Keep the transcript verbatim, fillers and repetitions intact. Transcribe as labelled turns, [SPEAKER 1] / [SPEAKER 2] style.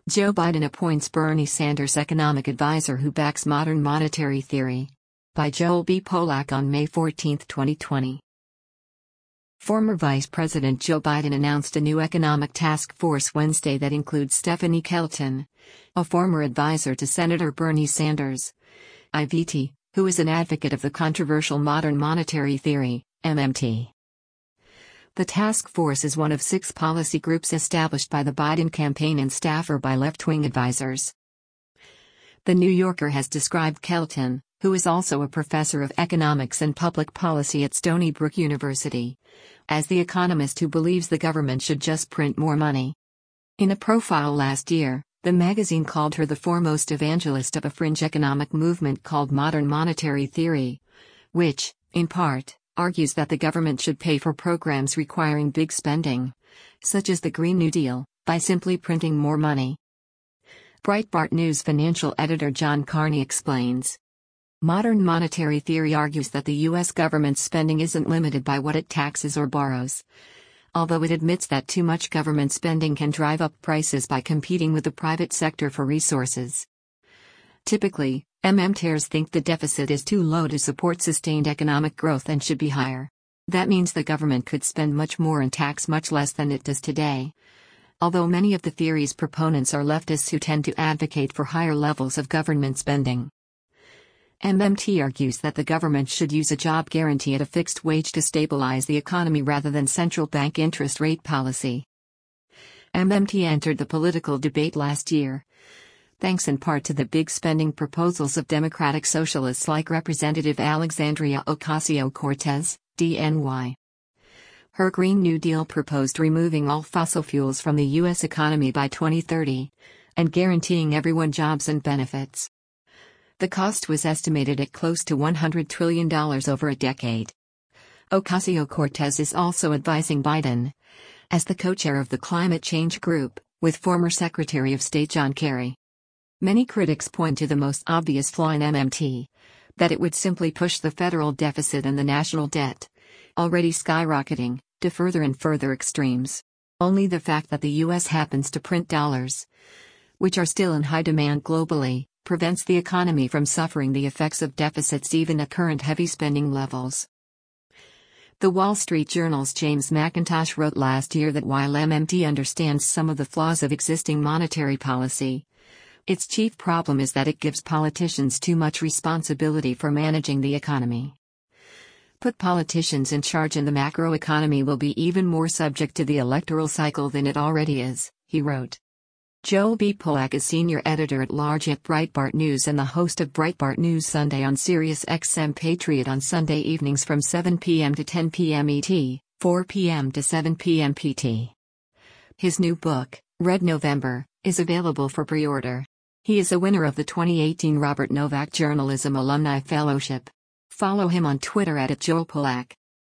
[SPEAKER 1] Joe Biden appoints Bernie Sanders economic advisor who backs modern monetary theory. By Joel B. Polak on May fourteenth, twenty twenty. Former Vice President Joe Biden announced a new economic task force Wednesday that includes Stephanie Kelton, a former advisor to Senator Bernie Sanders, I V T, who is an advocate of the controversial modern monetary theory, M M T. The task force is one of six policy groups established by the Biden campaign and staffer by left-wing advisors. The New Yorker has described Kelton, who is also a professor of economics and public policy at Stony Brook University, as the economist who believes the government should just print more money. In a profile last year, the magazine called her the foremost evangelist of a fringe economic movement called modern monetary theory, which, in part, argues that the government should pay for programs requiring big spending, such as the Green New Deal, by simply printing more money. Breitbart News financial editor John Carney explains. Modern monetary theory argues that the U S government's spending isn't limited by what it taxes or borrows, although it admits that too much government spending can drive up prices by competing with the private sector for resources. Typically, M M Ters think the deficit is too low to support sustained economic growth and should be higher. That means the government could spend much more and tax much less than it does today. Although many of the theory's proponents are leftists who tend to advocate for higher levels of government spending. M M T argues that the government should use a job guarantee at a fixed wage to stabilize the economy rather than central bank interest rate policy. M M T entered the political debate last year, thanks in part to the big spending proposals of Democratic socialists like Representative Alexandria Ocasio-Cortez, D N Y. Her Green New Deal proposed removing all fossil fuels from the U S economy by twenty thirty, and guaranteeing everyone jobs and benefits. The cost was estimated at close to one hundred trillion dollars over a decade. Ocasio-Cortez is also advising Biden, as the co-chair of the Climate Change Group, with former Secretary of State John Kerry. Many critics point to the most obvious flaw in M M T, that it would simply push the federal deficit and the national debt, already skyrocketing, to further and further extremes. Only the fact that the U S happens to print dollars, which are still in high demand globally, prevents the economy from suffering the effects of deficits even at current heavy spending levels. The Wall Street Journal's James McIntosh wrote last year that while M M T understands some of the flaws of existing monetary policy, its chief problem is that it gives politicians too much responsibility for managing the economy. Put politicians in charge and the macroeconomy will be even more subject to the electoral cycle than it already is, he wrote. Joel B. Polak is senior editor-at-large at Breitbart News and the host of Breitbart News Sunday on Sirius X M Patriot on Sunday evenings from seven p m to ten p m E T, four p m to seven p m P T. His new book, Red November, is available for pre-order. He is a winner of the twenty eighteen Robert Novak Journalism Alumni Fellowship. Follow him on Twitter at Joel Polak.